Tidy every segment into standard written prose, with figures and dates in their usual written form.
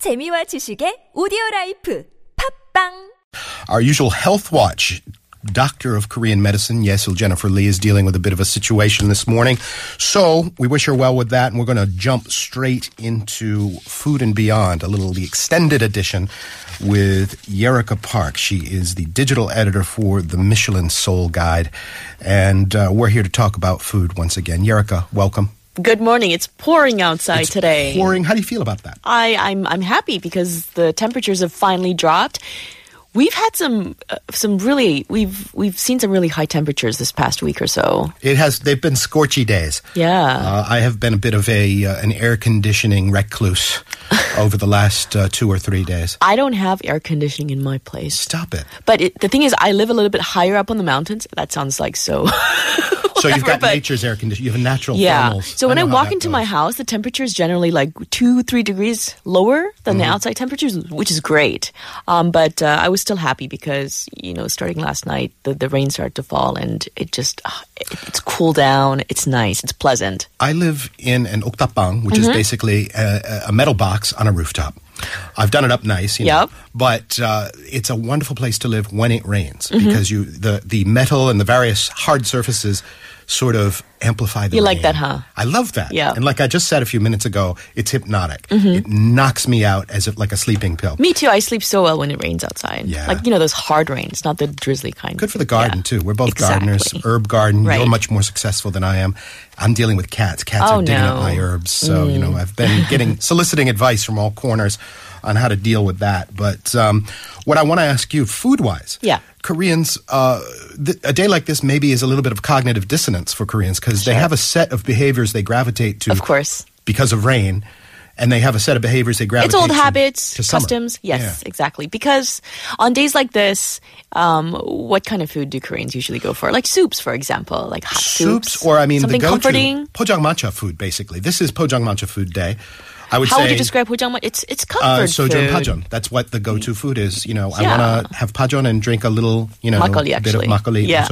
재미와 지식의 오디오라이프 팝빵. Our usual health watch. Doctor of Korean medicine, Yesil Jennifer Lee, is dealing with a bit of a situation this morning. So we wish her well with that, and we're going to jump straight into Food and Beyond, the extended edition with Yerika Park. She is the digital editor for the Michelin Soul Guide, and we're here to talk about food once again. Yerika, welcome. Good morning. It's pouring outside today. Pouring. How do you feel about that? I'm happy because the temperatures have finally dropped. We've had some really we've seen some really high temperatures this past week or so. They've been scorchy days. Yeah. I have been a bit of an air conditioning recluse over the last 2 or 3 days. I don't have air conditioning in my place. Stop it. But the thing is, I live a little bit higher up on the mountains. That sounds like so. So you've got nature's air conditioning. You have natural thermals. So when I walk into my house, the temperature is generally like 2-3 degrees lower than the outside temperatures, which is great. But I was still happy because, starting last night, the rain started to fall and it's cooled down. It's nice. It's pleasant. I live in an 옥탑방, which is basically a metal box on a rooftop. I've done it up nice, but it's a wonderful place to live when it rains because the metal and the various hard surfaces sort of amplify the rain. You like that, huh? I love that. Yeah. And like I just said a few minutes ago, it's hypnotic. It knocks me out as if like a sleeping pill. Me too. I sleep so well when it rains outside. Yeah. Like, those hard rains, not the drizzly kind. Good for the garden, too. We're both Exactly. gardeners. Herb garden. Right. You're much more successful than I am. I'm dealing with cats. Cats are digging up my herbs. So, I've been soliciting advice from all corners on how to deal with that. But what I want to ask you, food-wise, Koreans, a day like this maybe is a little bit of cognitive dissonance for Koreans because they have a set of behaviors they gravitate to. Of course. Because of rain. And they have a set of behaviors they gravitate to. It's old habits, to customs. Yes, exactly. Because on days like this, what kind of food do Koreans usually go for? Like soups, for example, like hot soups. Or something the go-to comforting. Pojangmancha food, basically. This is Pojangmancha food day. I would How say, would you describe pojangmancha? It's comfort sojeon food. pajeon. That's what the go-to food is. I want to have pajeon and drink a little, makgeolli, bit of makgeolli and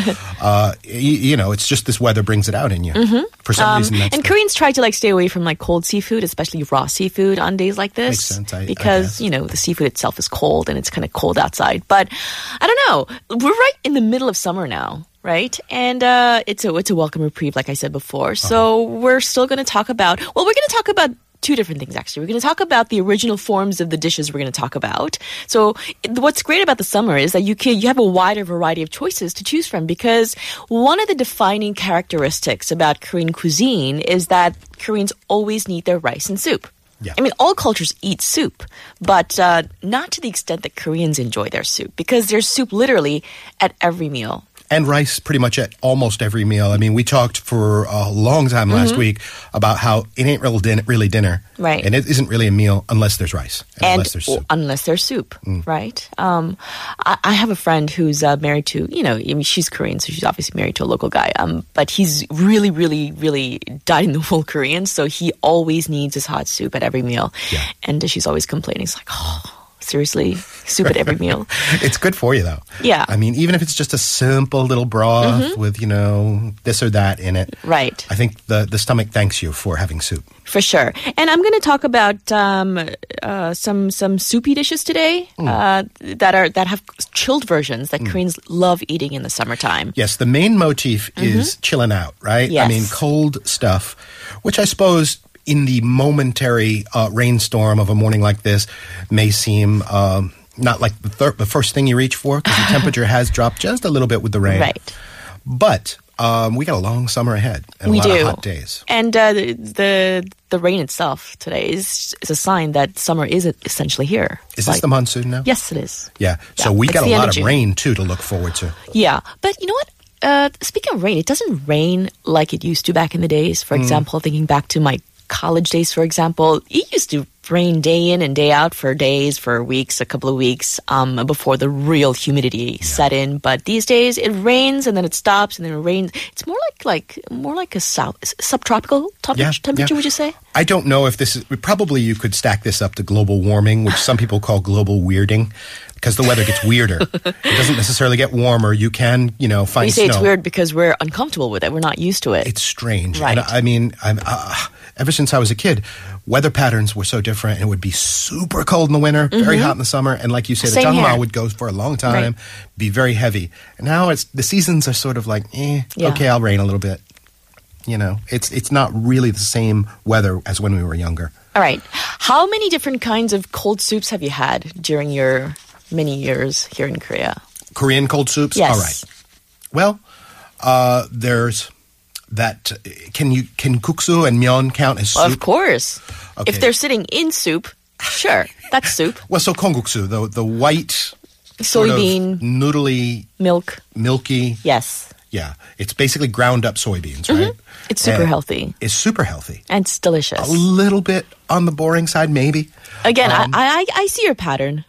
soju. It's just this weather brings it out in you. For some reason, that's Koreans try to stay away from cold seafood, especially raw seafood on days like this. Makes sense, because, the seafood itself is cold and it's kind of cold outside. But I don't know. We're right in the middle of summer now. Right? And it's a welcome reprieve, like I said before. So we're still going to talk about, we're going to talk about two different things, actually. We're going to talk about the original forms of the dishes we're going to talk about. So what's great about the summer is that you have a wider variety of choices to choose from because one of the defining characteristics about Korean cuisine is that Koreans always need their rice and soup. Yeah. I mean, all cultures eat soup, but not to the extent that Koreans enjoy their soup because there's soup literally at every meal. And rice pretty much at almost every meal. I mean, we talked for a long time last week about how it ain't really dinner. Right. And it isn't really a meal unless there's rice. And unless there's soup. Unless there's soup, right? I have a friend who's married to, she's Korean, so she's obviously married to a local guy. But he's really, really, really dyed-in-the-wool Korean, so he always needs his hot soup at every meal. Yeah. And she's always complaining. It's like, seriously, soup at every meal. It's good for you, though. Yeah. I mean, even if it's just a simple little broth with, this or that in it. Right. I think the stomach thanks you for having soup. For sure. And I'm going to talk about some soupy dishes today that have chilled versions that Koreans love eating in the summertime. Yes, the main motif is chilling out, right? Yes. I mean, cold stuff, which I suppose in the momentary rainstorm of a morning like this may seem not like the first thing you reach for because the temperature has dropped just a little bit with the rain. Right. But we got a long summer ahead and a lot of hot days. And the rain itself today is a sign that summer is essentially here. Is this the monsoon now? Yes, it is. Yeah. So we got a lot of rain, too, to look forward to. Yeah. But you know what? Speaking of rain, it doesn't rain like it used to back in the days. For example, thinking back to my college days, for example, it used to rain day in and day out for days, for weeks, a couple of weeks before the real humidity set in. But these days, it rains and then it stops and then it rains. It's more like a subtropical temperature, would you say? I don't know if this is... Probably you could stack this up to global warming, which some people call global weirding. because the weather gets weirder. It doesn't necessarily get warmer. You can, find You say snow. it's weird because we're uncomfortable with it. We're not used to it. It's strange. Right. And I mean, ever since I was a kid, weather patterns were so different. And it would be super cold in the winter, very hot in the summer. And like you said, the Same Changhua here. would go for a long time, Right. be very heavy. And now the seasons are sort of like, Yeah. okay, I'll rain a little bit. It's not really the same weather as when we were younger. All right. How many different kinds of cold soups have you had during your many years here in Korea? Korean cold soups? Yes. All right. Well, there's that. Can guksu and myeon count as soup? Of course. Okay. If they're sitting in soup, sure, that's soup. Well, so kongguksu, the white sort of Soybean, noodly, milk. milky. Yes. Yeah, it's basically ground up soybeans, right? It's super And healthy. It's super healthy. And it's delicious. A little bit on the boring side, maybe. Again, I see your pattern.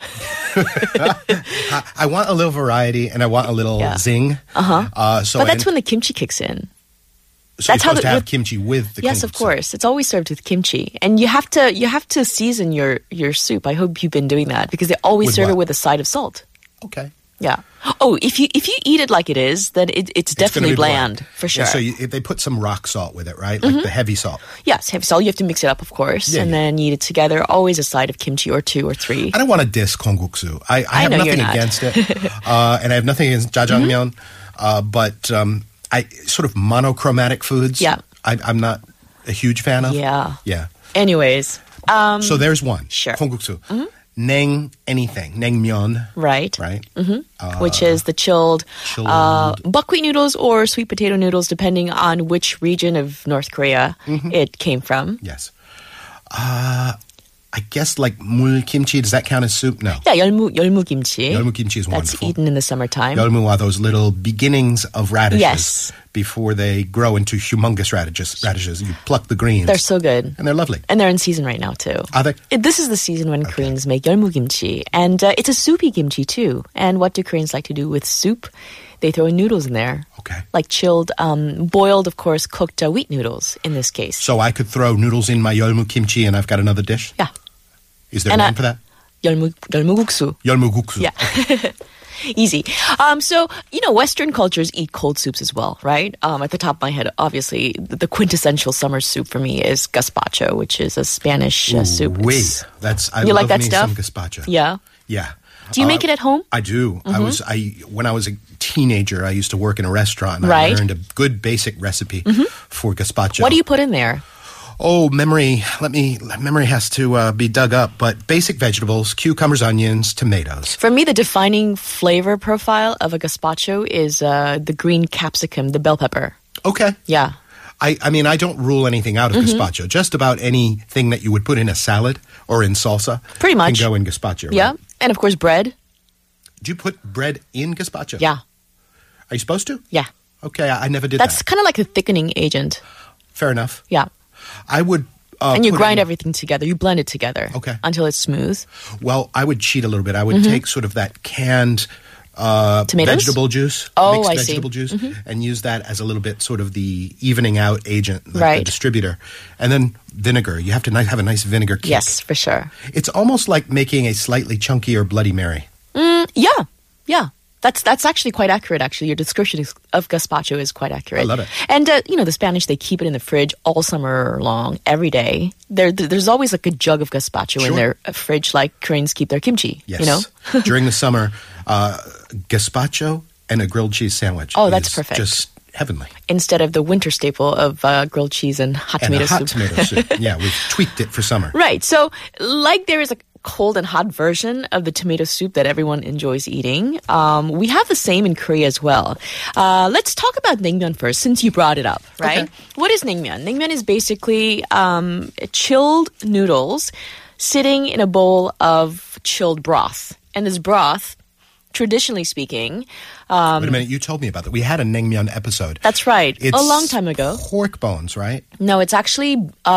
I want a little variety and I want a little Yeah. zing. So But that's when the kimchi kicks in. so that's you're how supposed to the- have kimchi with the Yes, of kongguksu. course. It's always served with kimchi. And you have to season your soup. I hope you've been doing that because they always With serve what? it with a side of salt. Okay. Yeah. Oh, if you eat it like it is, then it's It's gonna definitely be bland for sure. Yeah, so they put some rock salt with it, right? Like the heavy salt. Yes, heavy salt. You have to mix it up, of course, Yeah, and yeah. then eat it together. Always a side of kimchi or 2 or 3. I don't want to diss kongguksu. I have know nothing you're not. against it, and I have nothing against jjajangmyeon. But I sort of monochromatic foods. Yeah. I'm not a huge fan of. Yeah. Yeah. Anyways, So there's one. Sure. Kongguksu. Naeng anything. Naengmyeon. right. Right. Which is the chilled, chilled- buckwheat noodles or sweet potato noodles, depending on which region of North Korea it came from. Yes. I guess like mul kimchi. Does that count as soup? No. Yeah, 열무 kimchi. Yeolmu kimchi is That's wonderful. eaten in the summertime. Yeolmu are those little beginnings of radishes Yes. before they grow into humongous radishes. You pluck the greens. They're so good. and they're lovely. And they're in season right now, too. Are they? This is the season when Koreans make 열무 kimchi. And it's a soupy kimchi, too. And what do Koreans like to do with soup? They throw in noodles in there. Okay. Like chilled, boiled, of course, cooked wheat noodles in this case. So I could throw noodles in my yeolmu kimchi and I've got another dish? Yeah. Is there a And name for that? 열무국수. Yeolmu guksu. Yeah. Easy. So, Western cultures eat cold soups as well, right? At the top of my head, obviously, the quintessential summer soup for me is gazpacho, which is a Spanish soup. Wait. I You love like that me stuff? some gazpacho. Yeah. Yeah. Do you make it at home? I do. When I was a teenager, I used to work in a restaurant and Right. I learned a good basic recipe for gazpacho. What do you put in there? Oh, memory. Memory has to be dug up. But basic vegetables, cucumbers, onions, tomatoes. For me, the defining flavor profile of a gazpacho is the green capsicum, the bell pepper. Okay. Yeah. I mean, I don't rule anything out of gazpacho. Just about anything that you would put in a salad or in salsa Pretty much. can go in gazpacho. Yeah. Right? And of course, bread. Do you put bread in gazpacho? Yeah. Are you supposed to? Yeah. Okay, I never did That's that. kind of like a thickening agent. Fair enough. Yeah. I would. And you put grind in- everything together. You blend it together. Okay. Until it's smooth. Well, I would cheat a little bit. I would take sort of that canned Tomatoes? vegetable juice, Oh, mixed I see. vegetable juice, and use that as a little bit sort of the evening out agent, like the Right. distributor. And then vinegar. You have to have a nice vinegar kick. Yes, for sure. It's almost like making a slightly chunkier Bloody Mary. Yeah. Yeah. That's actually quite accurate, actually. Your description of gazpacho is quite accurate. I love it. And, the Spanish, they keep it in the fridge all summer long, every day. There's always like a jug of gazpacho in Sure. their fridge, like Koreans keep their kimchi, Yes. During the summer, gazpacho and a grilled cheese sandwich. Oh, that's is perfect. Just heavenly. Instead of the winter staple of grilled cheese and hot And tomato a hot soup. tomato soup. Yeah, we've tweaked it for summer. Right. So, like there is a cold and hot version of the tomato soup that everyone enjoys eating, we have the same in Korea as well. Let's talk about naengmyeon first, since you brought it up, right? Okay. What is naengmyeon? Naengmyeon is basically chilled noodles sitting in a bowl of chilled broth. And this broth, traditionally speaking, Wait a minute, you told me about that. We had a naengmyeon episode. that's right, It's a long time ago. Pork bones, right? No, it's actually,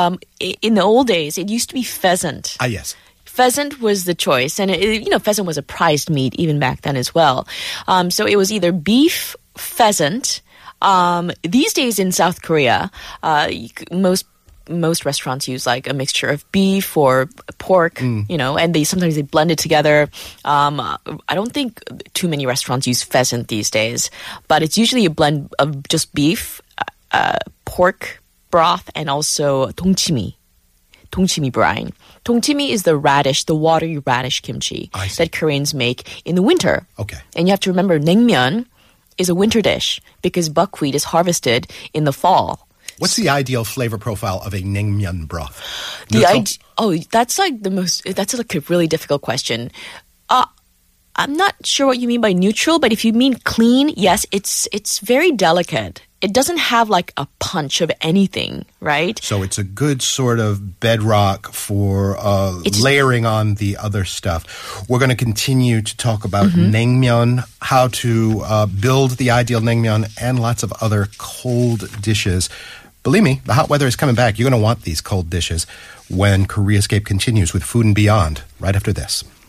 in the old days, it used to be pheasant. Ah, yes. Pheasant was the choice, and pheasant was a prized meat even back then as well. So it was either beef, pheasant. These days in South Korea, most most restaurants use like a mixture of beef or pork, you know, and sometimes they blend it together. I don't think too many restaurants use pheasant these days, but it's usually a blend of just beef, pork broth, and also 동치미 brine. 동치미 is the radish, the watery radish kimchi that Koreans make in the winter. Okay. And you have to remember, naengmyeon is a winter dish because buckwheat is harvested in the fall. What's the ideal flavor profile of a naengmyeon broth? That's like a really difficult question. I'm not sure what you mean by neutral, but if you mean clean, yes, it's very delicate. It doesn't have like a punch of anything, right? So it's a good sort of bedrock for layering on the other stuff. We're going to continue to talk about naengmyeon, how to build the ideal naengmyeon, and lots of other cold dishes. Believe me, the hot weather is coming back. You're going to want these cold dishes when Koreascape continues with Food and Beyond right after this.